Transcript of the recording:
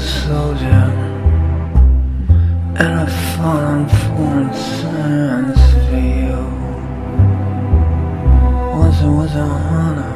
soldier, and I fought on foreign sands for you. Once it was a honor,